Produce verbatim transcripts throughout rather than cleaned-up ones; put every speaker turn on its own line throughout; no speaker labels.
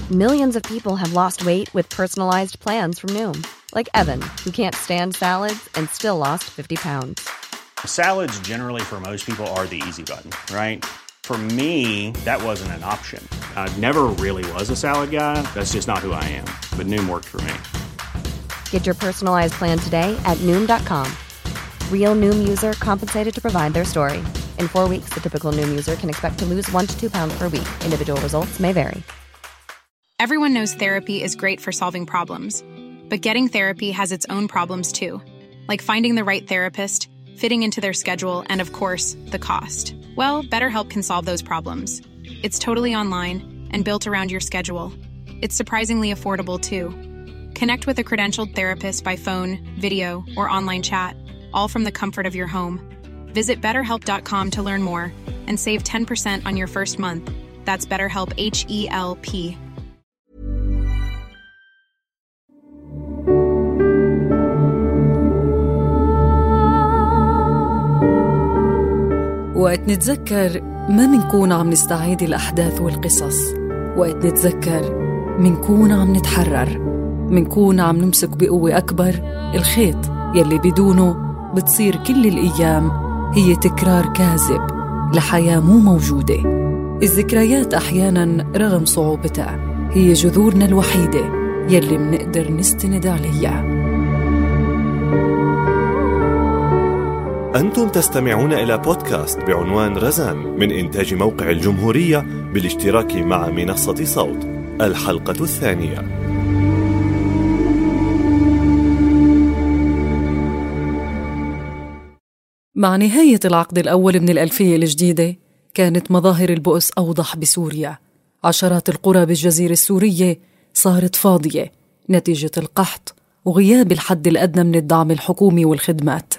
Millions of people have lost weight with personalized plans from Noom. Like Evan, who can't stand salads and still lost fifty pounds.
Salads generally for most people are the easy button, right? For me, that wasn't an option. I never really was a salad guy. That's just not who I am. But Noom worked for me.
Get your personalized plan today at Noom dot com. Real Noom user compensated to provide their story. In four weeks, the typical Noom user can expect to lose one to two pounds per week. Individual results may vary.
Everyone knows therapy is great for solving problems. But getting therapy has its own problems too. Like finding the right therapist, fitting into their schedule, and of course, the cost. Well, BetterHelp can solve those problems. It's totally online and built around your schedule. It's surprisingly affordable too. Connect with a credentialed therapist by phone, video, or online chat, all from the comfort of your home. Visit better help dot com to learn more and save ten percent on your first month. That's BetterHelp, H E L P.
وقت نتذكر ما منكون عم نستعيد الأحداث والقصص. وقت نتذكر منكون عم نتحرر، منكون عم نمسك بقوة أكبر الخيط يلي بدونه بتصير كل الأيام هي تكرار كاذب لحياة مو موجودة. الذكريات أحياناً رغم صعوبتها هي جذورنا الوحيدة يلي منقدر نستند عليها.
أنتم تستمعون إلى بودكاست بعنوان رزان من إنتاج موقع الجمهورية بالاشتراك مع منصة صوت. الحلقة الثانية.
مع نهاية العقد الأول من الألفية الجديدة كانت مظاهر البؤس أوضح بسوريا. عشرات القرى بالجزيرة السورية صارت فاضية نتيجة القحط وغياب الحد الأدنى من الدعم الحكومي والخدمات.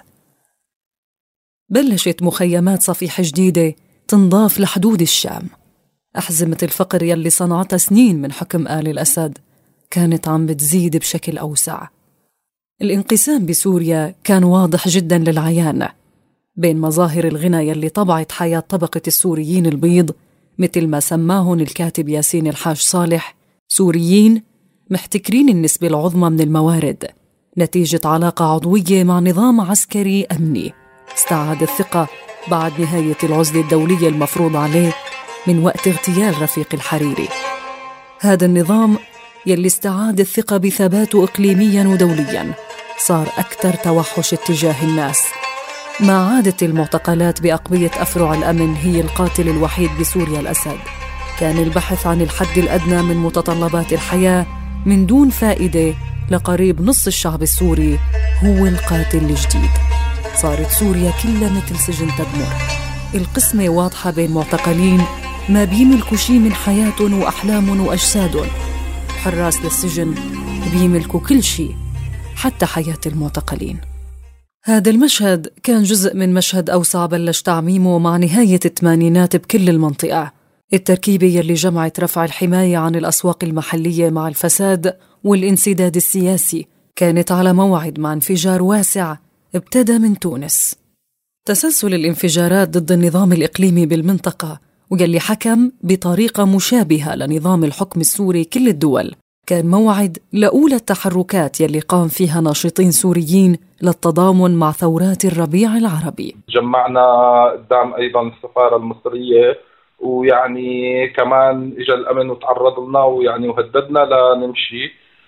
بلشت مخيمات صفيح جديدة تنضاف لحدود الشام. أحزمة الفقر يلي صنعتها سنين من حكم آل الأسد كانت عم بتزيد بشكل أوسع. الانقسام بسوريا كان واضح جدا للعيان بين مظاهر الغنى يلي طبعت حياة طبقة السوريين البيض مثل ما سماهن الكاتب ياسين الحاج صالح، سوريين محتكرين النسبة العظمى من الموارد نتيجة علاقة عضوية مع نظام عسكري أمني استعاد الثقة بعد نهاية العزلة الدولية المفروض عليه من وقت اغتيال رفيق الحريري. هذا النظام يلي استعاد الثقة بثباته إقليمياً ودولياً صار أكثر توحش اتجاه الناس. ما عادت المعتقلات بأقبية أفرع الأمن هي القاتل الوحيد بسوريا الأسد. كان البحث عن الحد الأدنى من متطلبات الحياة من دون فائدة لقريب نص الشعب السوري هو القاتل الجديد. صارت سوريا كلها مثل سجن تدمر. القسمة واضحة بين معتقلين ما بيملكوا شي من حياتهم وأحلامهم وأجسادهم، حراس للسجن بيملكوا كل شي حتى حياة المعتقلين. هذا المشهد كان جزء من مشهد أوسع بلش تعميمه مع نهاية الثمانينات بكل المنطقة. التركيبة يلي جمعت رفع الحماية عن الأسواق المحلية مع الفساد والانسداد السياسي كانت على موعد مع انفجار واسع ابتدى من تونس. تسلسل الانفجارات ضد النظام الإقليمي بالمنطقة ويلي حكم بطريقة مشابهة لنظام الحكم السوري كل الدول كان موعد لأولى التحركات يلي قام فيها ناشطين سوريين للتضامن مع ثورات الربيع العربي.
جمعنا قدام أيضا السفارة المصرية، ويعني كمان إجا الأمن وتعرض لنا ويعني وهددنا لنمشي.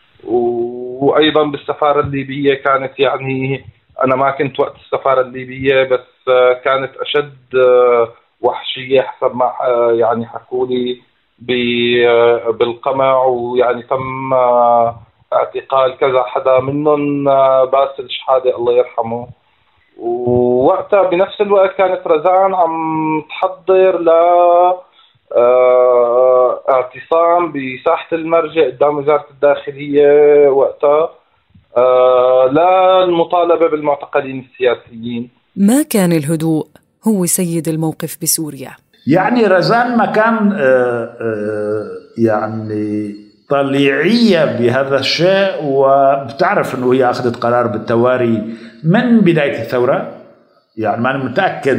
وأيضا بالسفارة الليبية كانت يعني أنا ما كنت وقت السفارة الليبية، بس كانت أشد وحشية حسب ما يعني حكولي بالقمع، ويعني تم اعتقال كذا حدا منهم، باسل شحادة الله يرحمه. ووقتها بنفس الوقت كانت رزان عم تحضر ل اعتصام بساحة المرجع قدام وزارة الداخلية وقتها للمطالبة بالمعتقلين السياسيين.
ما كان الهدوء هو سيد الموقف بسوريا.
يعني رزان ما كان يعني طليعية بهذا الشيء، وبتعرف أنه هي أخذت قرار بالتواري من بداية الثورة، يعني ما أنا متأكد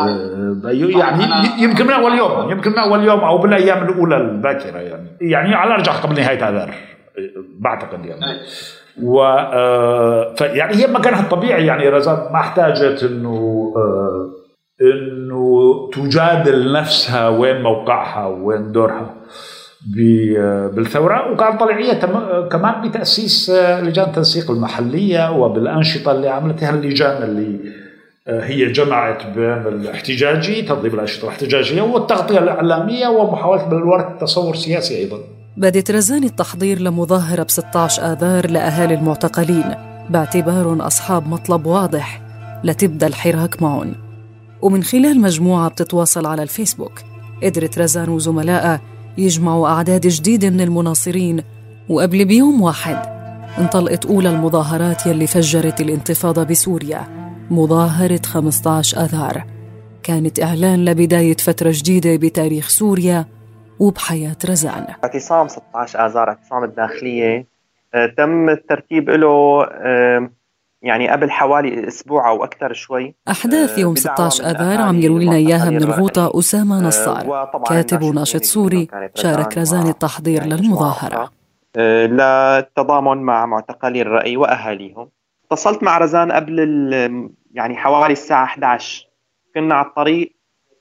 يعني يمكن من أول يوم يمكن من أول يوم أو بالأيام الأولى الباكرة يعني يعني على أرجح قبل نهاية آذار بعتقد يعني و يعني هي مكانها الطبيعي. يعني رزان ما احتاجت إنه إنه تجادل نفسها وين موقعها وين دورها بالثورة، وكانت طليعية كمان بتأسيس لجان التنسيق المحلية وبالأنشطة اللي عملتها اللجان اللي هي جمعت بين الاحتجاجي تنظيم الأنشطة الاحتجاجية والتغطية الإعلامية ومحاولة بلورة تصور سياسي أيضا.
بدت رزان التحضير لمظاهرة بستة عشر آذار لأهالي المعتقلين باعتبارهم أصحاب مطلب واضح لتبدأ الحراك معهم، ومن خلال مجموعة بتتواصل على الفيسبوك قدرت رزان وزملائها يجمعوا أعداد جديدة من المناصرين، وقبل بيوم واحد انطلقت أولى المظاهرات يلي فجرت الانتفاضة بسوريا، مظاهرة خمسة عشر آذار. كانت إعلان لبداية فترة جديدة بتاريخ سوريا وبحياة رزان.
اعتصام ستة عشر آذار، اعتصام الداخلية، تم الترتيب له يعني قبل حوالي أسبوع أو أكثر شوي.
أحداث يوم ستة عشر آذار عم يروي لنا إياها من الغوطة أسامة نصار، كاتب وناشط سوري شارك رزان التحضير للمظاهرة
للتضامن مع معتقلي الرأي وأهاليهم. اتصلت مع رزان قبل يعني حوالي الساعة إحدى عشر، كنا على الطريق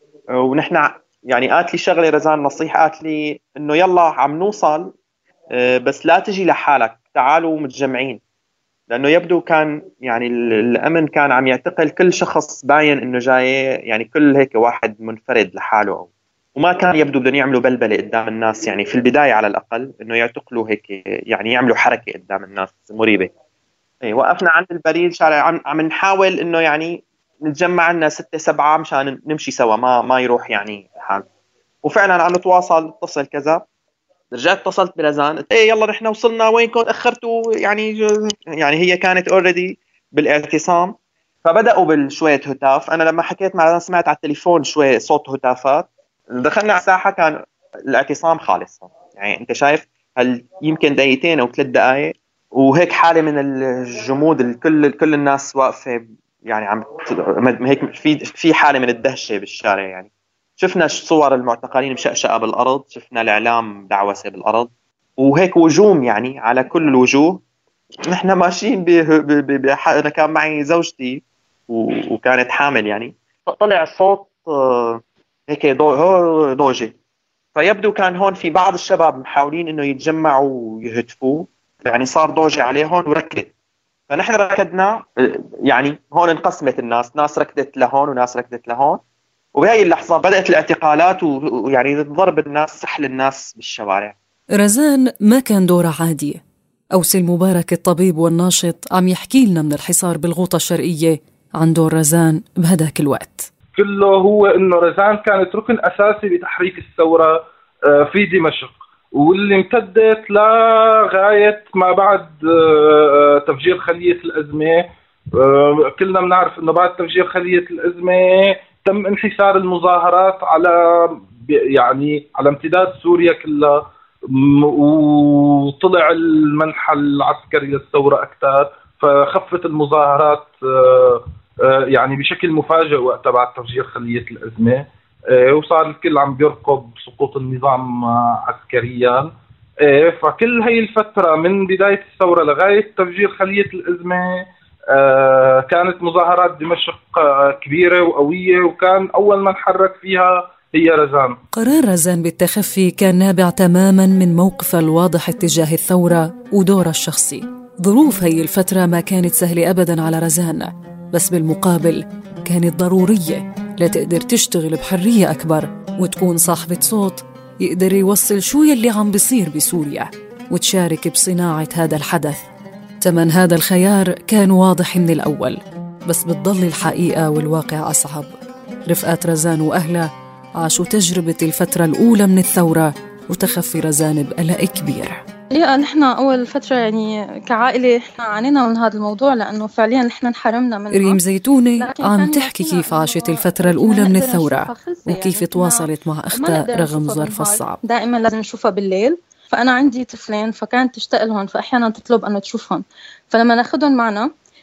ونحن يعني قالت لي شغلة رزان نصيحة، قالت لي إنه يلا عم نوصل بس لا تجي لحالك، تعالوا متجمعين، لأنه يبدو كان يعني الأمن كان عم يعتقل كل شخص باين إنه جاي يعني كل هيك واحد منفرد لحاله، وما كان يبدو بدهم يعملوا بلبلة قدام الناس يعني في البداية على الأقل إنه يعتقلوا هيك يعني يعملوا حركة قدام الناس مريبة. إيه وقفنا عند البريد شارع عم عم نحاول إنه يعني نتجمع لنا ستة سبعة مشان نمشي سوا ما ما يروح يعني الحال، وفعلا عم نتواصل اتصل كذا. رجعت اتصلت برزان قلت ايه يلا نحن وصلنا، وينكم تاخرتوا يعني يعني هي كانت اوريدي بالاعتصام. فبداوا بالشويه هتاف، انا لما حكيت مع رزان سمعت على التليفون شويه صوت هتافات، دخلنا على الساحه كان الاعتصام خالص. يعني انت شايف هل يمكن دقيقتين او ثلاث دقائق وهيك حاله من الجمود، الكل كل الناس واقفه يعني عم هيك في في حاله من الدهشه بالشارع. يعني شفنا صور المعتقلين مشقشقة بالأرض، شفنا الإعلام دعوسة بالأرض، وهيك وجوم يعني على كل الوجوه. نحن ماشيين ب ب أنا كان معي زوجتي وكانت حامل يعني، فطلع صوت هيك دو دوجة، فيبدو كان هون في بعض الشباب محاولين إنه يتجمعوا ويهتفوا، يعني صار دوجة عليهم وركض. فنحن ركضنا يعني هون انقسمت الناس، ناس ركضت لهون وناس ركضت لهون، وبهاي اللحظة بدأت الاعتقالات ويعني ضرب الناس سحل الناس بالشوارع.
رزان ما كان دورة عادية. أوسل مبارك الطبيب والناشط عم يحكي لنا من الحصار بالغوطة الشرقية عن دور رزان بهداك الوقت.
كله هو إنه رزان كانت ركن أساسي بتحريك الثورة في دمشق، واللي امتدت لغاية ما بعد تفجير خلية الأزمة. كلنا بنعرف إنه بعد تفجير خلية الأزمة تم انحسار المظاهرات على يعني على امتداد سوريا كلها، وطلع المنحى العسكري للثورة أكثر، فخفت المظاهرات يعني بشكل مفاجئ وقت بعد تفجير خلية الأزمة، وصار الكل عم بيرقب سقوط النظام عسكريا. فكل هاي الفترة من بداية الثورة لغاية تفجير خلية الأزمة كانت مظاهرات دمشق كبيرة وقوية، وكان أول من حرك فيها هي رزان.
قرار رزان بالتخفي كان نابع تماماً من موقفها الواضح اتجاه الثورة ودورها الشخصي. ظروف هي الفترة ما كانت سهلة أبداً على رزان، بس بالمقابل كانت ضرورية لتقدر تشتغل بحرية أكبر وتكون صاحبة صوت يقدر يوصل شو يلي عم بيصير بسوريا وتشارك بصناعة هذا الحدث. تمن هذا الخيار كان واضح من الأول، بس بتضل الحقيقة والواقع أصعب. رفقات رزان وأهلها عاشوا تجربة الفترة الأولى من الثورة وتخفي رزان بقلق كبير.
الحقيقة نحن أول فترة يعني كعائلة إحنا عانينا من هذا الموضوع، لأنه فعليا نحن انحرمنا منه.
ريم زيتونة عم تحكي كيف عاشت الفترة الأولى من الثورة وكيف تواصلت مع أختها رغم ظرفها الصعب.
دائما لازم نشوفها بالليل، فأنا عندي طفلين فكانت تشتاق لهم، فأحيانا تطلب أنه تشوفهم، فلما ناخدهم معنا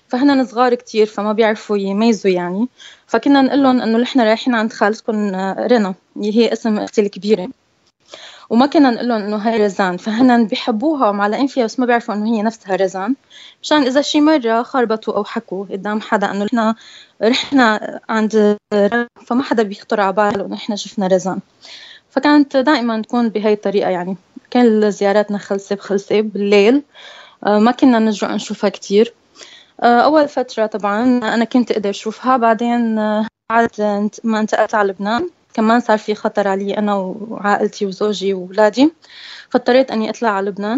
فهنا صغار كتير فما بيعرفوا يميزوا يعني. فكنا نقول لهم إنه نحن رايحين عند خالتكم رنا، هي اسم أختي الكبيرة، وما كنا نقول لهم إنه هاي رزان. فهنا بيحبوها ومعلقين فيها بس ما بيعرفوا إنه هي نفسها رزان، مشان إذا شي مرة خربطوا أو حكوا قدام حدا إنه نحن رحنا عند رنا، فما حدا بيخطر على باله إنه نحن شفنا رزان. فكانت دائما تكون بهاي الطريقة يعني. كان زياراتنا خلصة بخلصة بالليل، ما كنا نرجع نشوفها كتير. أول فترة طبعا أنا كنت أقدر أشوفها، بعدين بعد ما انتقلت على لبنان كمان صار في خطر علي أنا وعائلتي وزوجي وولادي، فاضطريت أني أطلع على لبنان.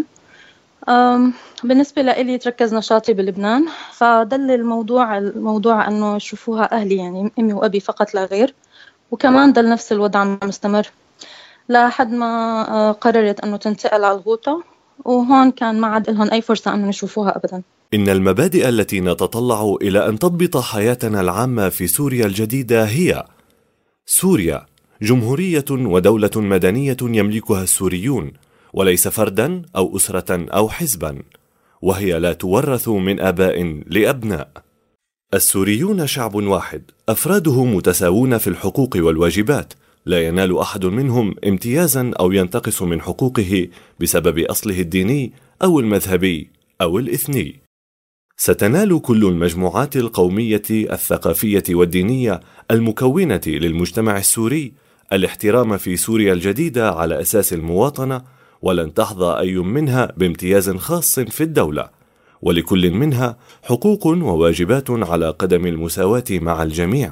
بالنسبة لإلي تركز نشاطي بلبنان، فدل الموضوع الموضوع أنه يشوفوها أهلي يعني أمي وأبي فقط لا غير، وكمان دل نفس الوضع مستمر لحد ما قررت أنه تنتقل على الغوطة، وهون كان ما عاد لهم أي فرصة أن يشوفوها أبدا.
إن المبادئ التي نتطلع إلى أن تضبط حياتنا العامة في سوريا الجديدة هي: سوريا جمهورية ودولة مدنية يملكها السوريون، وليس فردا أو أسرة أو حزبا، وهي لا تورث من آباء لأبناء. السوريون شعب واحد، أفراده متساوون في الحقوق والواجبات، لا ينال أحد منهم امتيازا أو ينتقص من حقوقه بسبب أصله الديني أو المذهبي أو الإثني. ستنال كل المجموعات القومية الثقافية والدينية المكونة للمجتمع السوري الاحترام في سوريا الجديدة على أساس المواطنة، ولن تحظى أي منها بامتياز خاص في الدولة، ولكل منها حقوق وواجبات على قدم المساواة مع الجميع.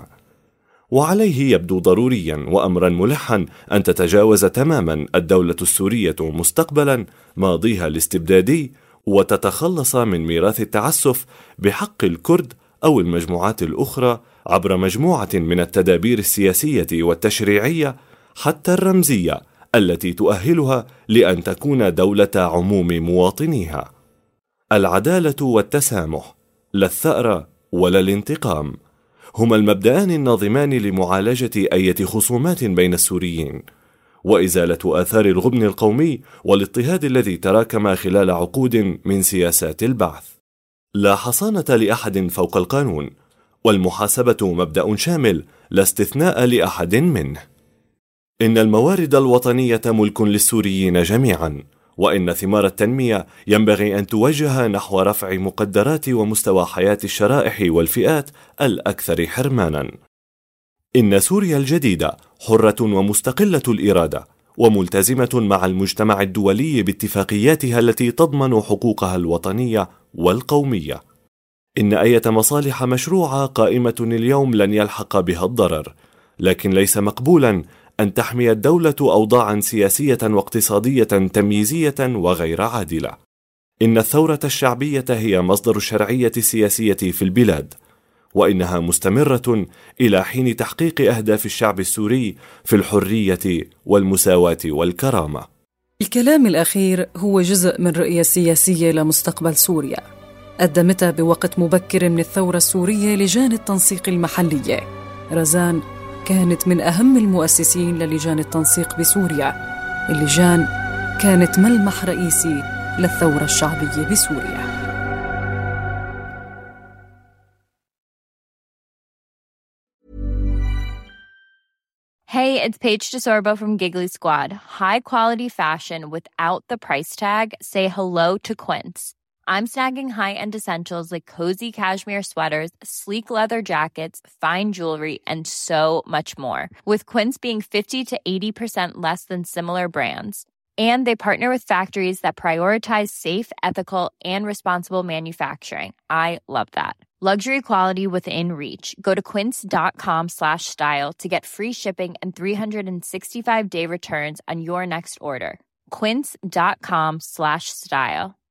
وعليه يبدو ضروريا وأمرا ملحا أن تتجاوز تماما الدولة السورية مستقبلا ماضيها الاستبدادي، وتتخلص من ميراث التعسف بحق الكرد أو المجموعات الأخرى عبر مجموعة من التدابير السياسية والتشريعية حتى الرمزية التي تؤهلها لأن تكون دولة عموم مواطنيها. العدالة والتسامح، لا الثأر ولا الانتقام، هما المبدأان الناظمان لمعالجة أي خصومات بين السوريين، وإزالة آثار الغبن القومي والاضطهاد الذي تراكم خلال عقود من سياسات البعث. لا حصانة لأحد فوق القانون، والمحاسبة مبدأ شامل لا استثناء لأحد منه. إن الموارد الوطنية ملك للسوريين جميعا، وإن ثمار التنمية ينبغي أن توجه نحو رفع مقدرات ومستوى حياة الشرائح والفئات الأكثر حرمانا. إن سوريا الجديدة حرة ومستقلة الإرادة، وملتزمة مع المجتمع الدولي باتفاقياتها التي تضمن حقوقها الوطنية والقومية. إن أي مصالح مشروعة قائمة اليوم لن يلحق بها الضرر، لكن ليس مقبولا أن تحمي الدولة أوضاعا سياسية واقتصادية تمييزية وغير عادلة. إن الثورة الشعبية هي مصدر الشرعية السياسية في البلاد، وإنها مستمرة إلى حين تحقيق أهداف الشعب السوري في الحرية والمساواة والكرامة.
الكلام الأخير هو جزء من رؤية سياسية لمستقبل سوريا قدمتها بوقت مبكر من الثورة السورية لجان التنسيق المحلية. رزان كانت من أهم المؤسسين للجان التنسيق بسوريا. اللجان كانت ملمح رئيسي للثورة الشعبية بسوريا.
Hey, it's Paige DeSorbo from Giggly Squad. High quality fashion without the price tag. Say hello to Quince. I'm snagging high-end essentials like cozy cashmere sweaters, sleek leather jackets, fine jewelry, and so much more. With Quince being fifty to eighty percent less than similar brands. And they partner with factories that prioritize safe, ethical, and responsible manufacturing. I love that. Luxury quality within reach. Go to quince.com slash style to get free shipping and three sixty-five day returns on your next order. Quince.com slash style.